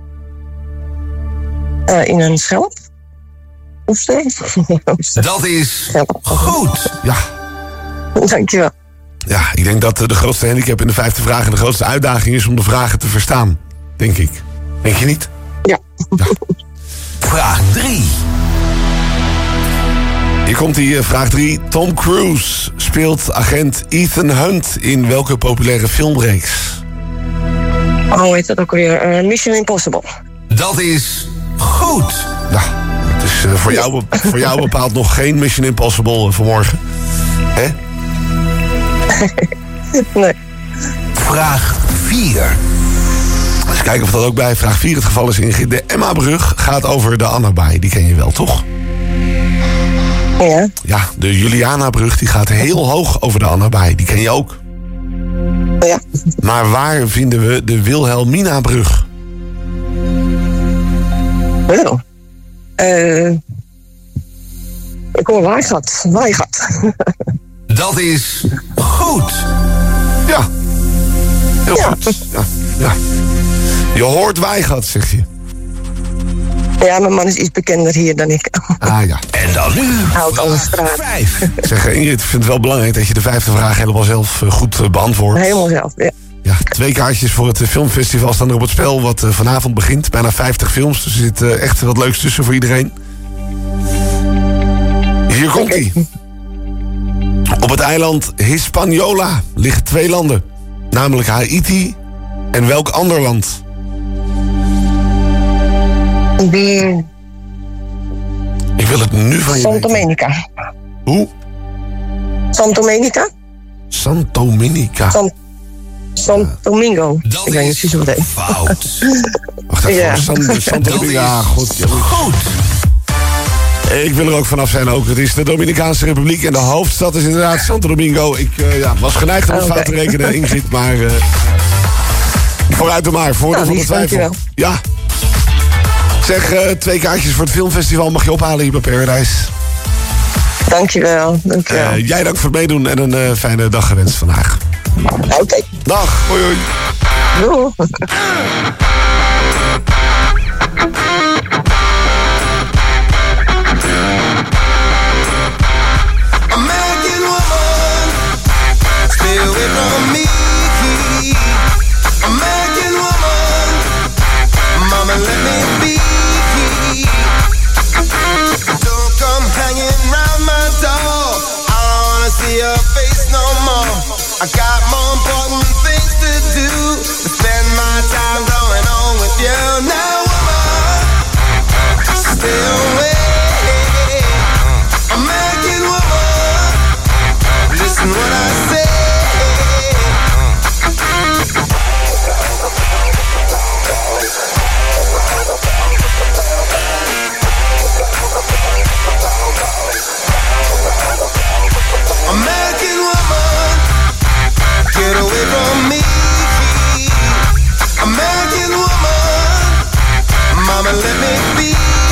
Uh, in een schelp. Oefsteen. Dat is goed. Ja. Dankjewel. Ja, ik denk dat de grootste handicap in de vijfde vraag en de grootste uitdaging is om de vragen te verstaan. Denk ik. Denk je niet? Ja. ja. Vraag drie. Hier komt die uh, vraag drie. Tom Cruise speelt agent Ethan Hunt in welke populaire filmreeks? Oh, hoe heet dat ook weer? Uh, Mission Impossible. Dat is goed. Ja, het is uh, voor, jou, voor jou bepaald nog geen Mission Impossible uh, vanmorgen. Hè? Nee. Vraag vier. Eens kijken of dat ook bij vraag vier het geval is, Ingrid. De Emma-brug gaat over de Annabaai. Die ken je wel, toch? Ja. Ja, de Juliana-brug die gaat heel hoog over de Annabaai. Die ken je ook. Ja. Maar waar vinden we de Wilhelmina-brug? Wel. Uh, ik hoor Waaigat. Waaigat. Dat is goed. Ja. Heel ja. goed. Ja. Ja. Je hoort Waaigat, zeg je. Ja, mijn man is iets bekender hier dan ik. Ah ja. En dan nu Houdt alles straat. vijf. Zeg, Ingrid, ik vind het wel belangrijk dat je de vijfde vraag helemaal zelf goed beantwoordt. Helemaal zelf, ja. Ja, twee kaartjes voor het filmfestival staan er op het spel wat uh, vanavond begint. Bijna vijftig films, dus er zit uh, echt wat leuks tussen voor iedereen. Hier komt hij. Okay. Op het eiland Hispaniola liggen twee landen. Namelijk Haiti en welk ander land? De... Ik wil het nu van je Santo weten. Dominica. Hoe? Santo Dominica? Santo Dominica. San... Santo Domingo. Dat ik weet niet precies wat het heet. Fout. Wacht even. Ja. Santo, Santo Domingo. Ja, goed. Ja, goed. Ik wil er ook vanaf zijn ook. Het is de Dominicaanse Republiek en de hoofdstad is inderdaad Santo Domingo. Ik uh, ja, was geneigd om het okay. fout te rekenen, Ingrid, maar uh, vooruit dan maar, voordeel nou, van de twijfel. Dankjewel. Ja. Zeg, uh, twee kaartjes voor het filmfestival mag je ophalen hier bij Paradise. Dankjewel, dankjewel. Uh, jij dank voor het meedoen en een uh, fijne dag gewenst vandaag. Oké. Okay. Dag, hoi hoi. Doei. American woman, stay away from me. American woman, mama let me be. Don't come hanging round my door. I don't wanna see your face no more. I got more important things to do than spend my time going on with you. Now woman, stay away. American woman, listen what I say. American woman, get away from me. American woman, mama let me be.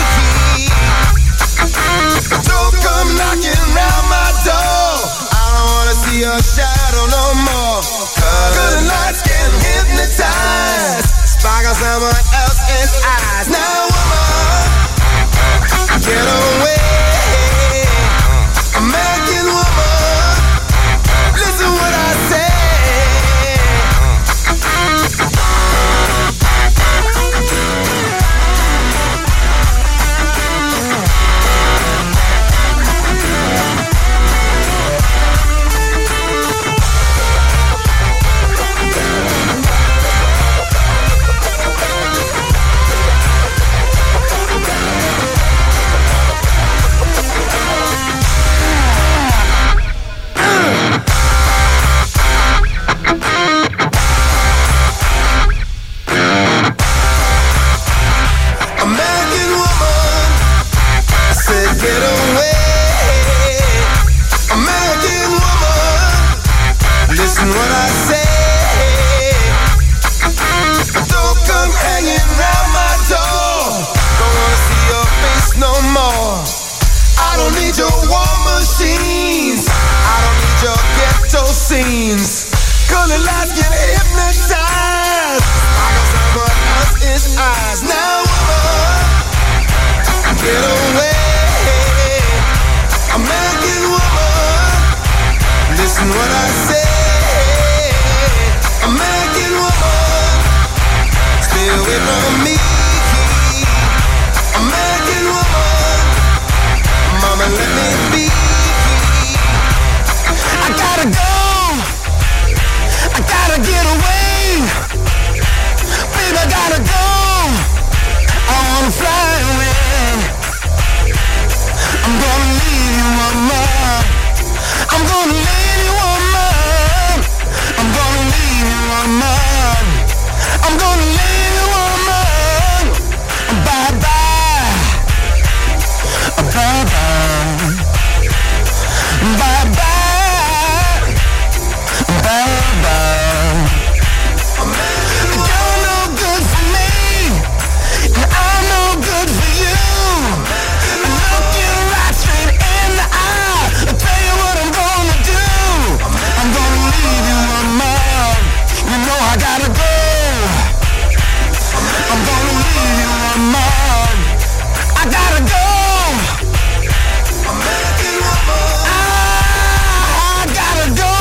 Don't come knocking round my door. I don't wanna see your shadow no more. Cause good lights can hypnotize, sparkle someone else's eyes. Now woman, get away. American woman, listen what I say. scenes. Color lights get hypnotized. I got someone else's eyes. Now, woman, get away. American woman, listen what I say. American woman, stay away from me. American woman, mama, let me be. I gotta go. I gotta get away. Baby, I gotta go. I wanna fly away. I'm gonna leave you, mama. I'm gonna leave you, mama. I'm gonna leave you, mama. I'm gonna leave you, mama. Bye bye. Bye bye. Bye bye. Bye bye. You're no good for me, and I'm no good for you. Look you right straight in the eye. I'll tell you what I'm gonna do. I'm gonna leave you, mama. You know I gotta go. I'm gonna leave you, mama. I gotta go. American woman. I gotta go.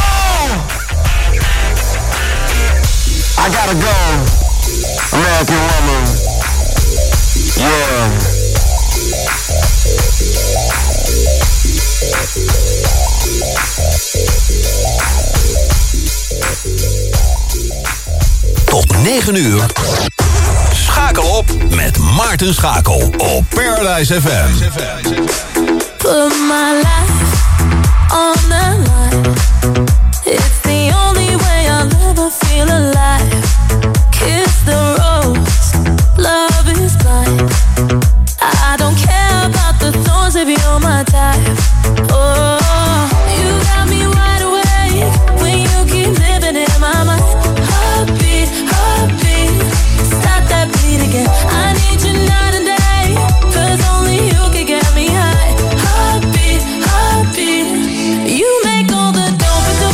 I gotta go. American woman. Yeah. Tot negen uur. Schakel op met Maarten Schakel op Paradise F M. Put my life on the line. It's the only way I'll ever feel alive. Kiss the rose, love is blind. I don't care about the thorns if you're my type. Oh, you got me wide awake when you keep living in my mind. Heartbeat, heartbeat, stop that beat again. I need you night and day, 'cause only you can get me high. Heartbeat, heartbeat, you make all the dope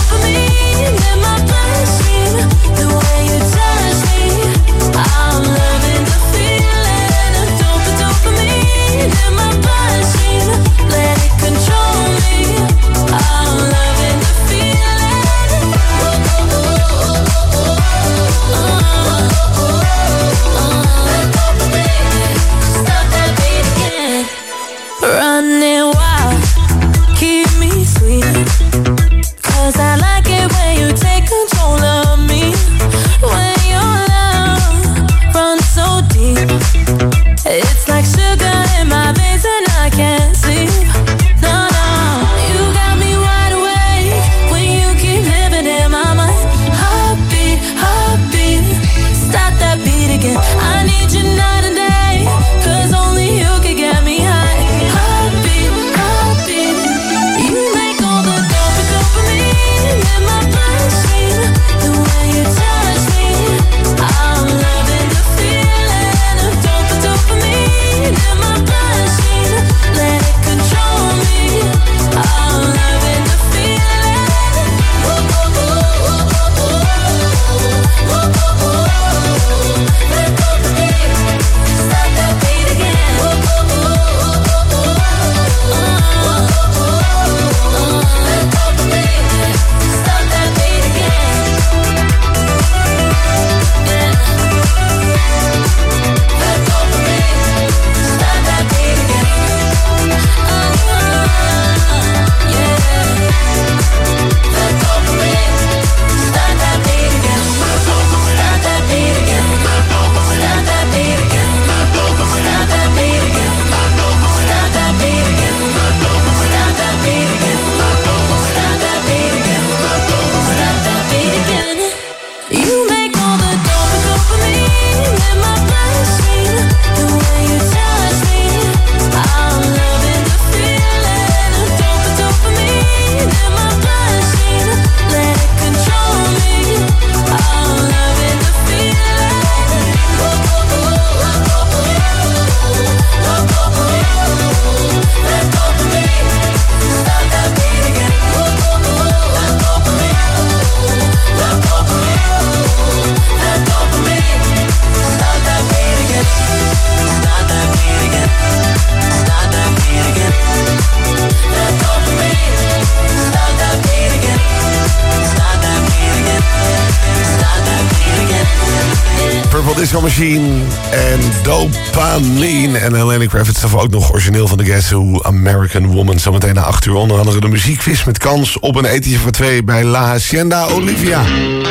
Disco Machine en Dopamine. En Lenny Kravitz gaf ook nog origineel van de Guess Who, American Woman. Zometeen na acht uur onder andere de muziekquiz met kans op een etentje voor twee bij La Hacienda Olivia.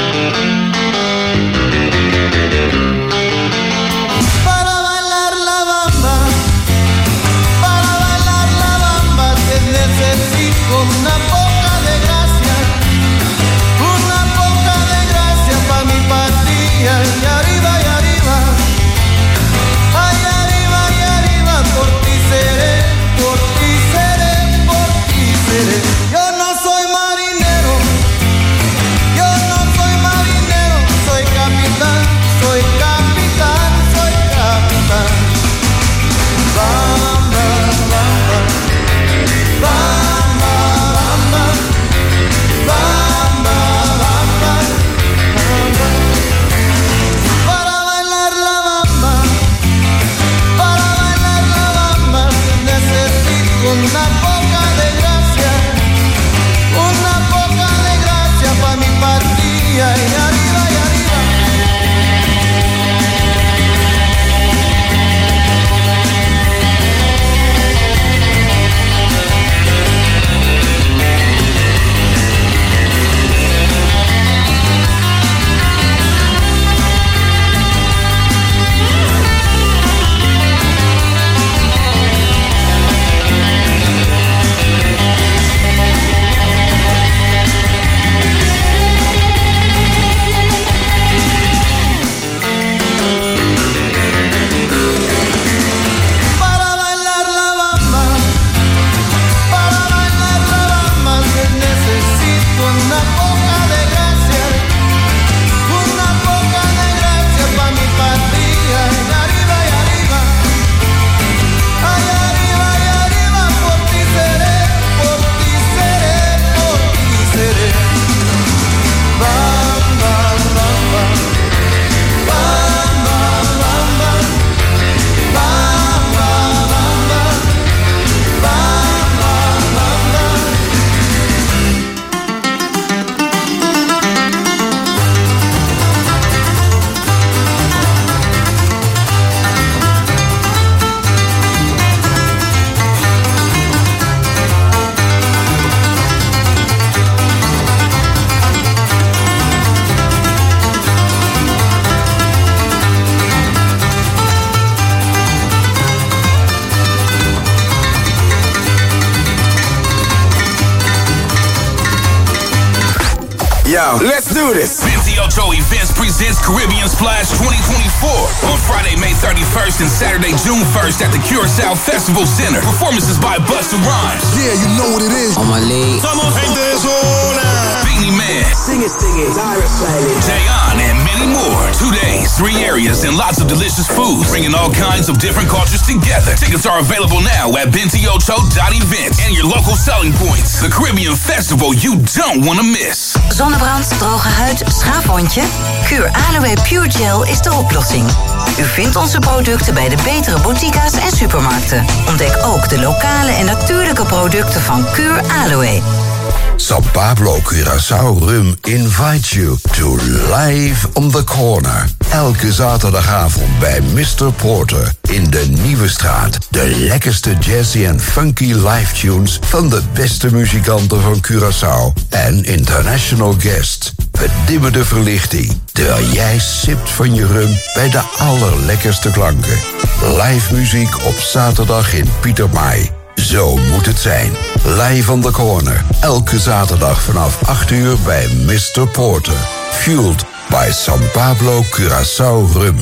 Let's do this. Ventiocho Events presents Caribbean Splash twenty twenty-four on Friday, May thirty-first and Saturday, June first at the Curaçao Festival Center. Performances by Busta Rhymes. Yeah, you know what it is. On my leg. Somos gente de zona. Beanie Man. Sing it, sing it. Direct playlist. Jayon and many more. Two days, three areas, and lots of delicious foods, bringing all kinds of different cultures together. Tickets are available now at ventiocho dot event and your local selling points. The Caribbean Festival you don't want to miss. Zonnebrand, droge huid, schaafwondje? Cure Aloe Pure Gel is de oplossing. U vindt onze producten bij de betere boutiques en supermarkten. Ontdek ook de lokale en natuurlijke producten van Cure Aloe. San Pablo Curaçao Rum invites you to Live on the Corner. Elke zaterdagavond bij mister Porter in de Nieuwe Straat. De lekkerste jazzy en funky live tunes van de beste muzikanten van Curaçao. En international guests. We dimmen de verlichting, terwijl jij sipt van je rum bij de allerlekkerste klanken. Live muziek op zaterdag in Pieter Maai. Zo moet het zijn. Live on the Corner. Elke zaterdag vanaf acht uur bij mister Porter. Fueled by San Pablo Curaçao Rum.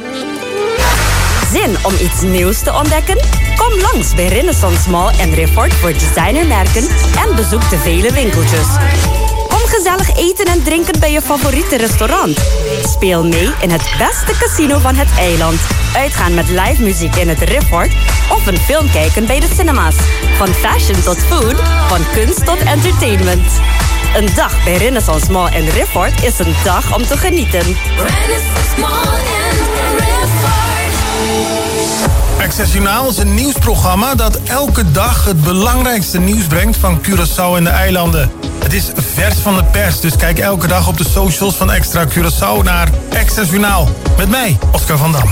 Zin om iets nieuws te ontdekken? Kom langs bij Renaissance Mall en Resort voor designermerken en bezoek de vele winkeltjes. Kom gezellig eten en drinken bij je favoriete restaurant. Speel mee in het beste casino van het eiland. Uitgaan met live muziek in het Resort of een film kijken bij de cinema's. Van fashion tot food, van kunst tot entertainment. Een dag bij Renaissance Mall en Resort is een dag om te genieten. Renaissance Mall en Resort. Accessionaal is een nieuwsprogramma dat elke dag het belangrijkste nieuws brengt van Curaçao en de eilanden. Het Het is vers van de pers, dus kijk elke dag op de socials van Extra Curaçao naar Extra Journaal. Met mij, Oscar van Dam.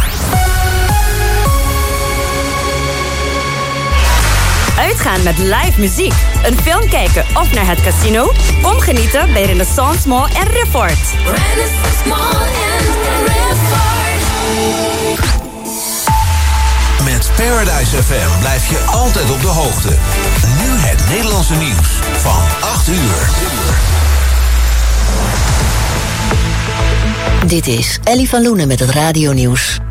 Uitgaan met live muziek, een film kijken of naar het casino? Kom genieten bij Renaissance Mall en Rifford. Renaissance Mall en Rifford. Met Paradise F M blijf je altijd op de hoogte. Nu het Nederlandse nieuws van acht uur. Dit is Ellie van Loenen met het radionieuws.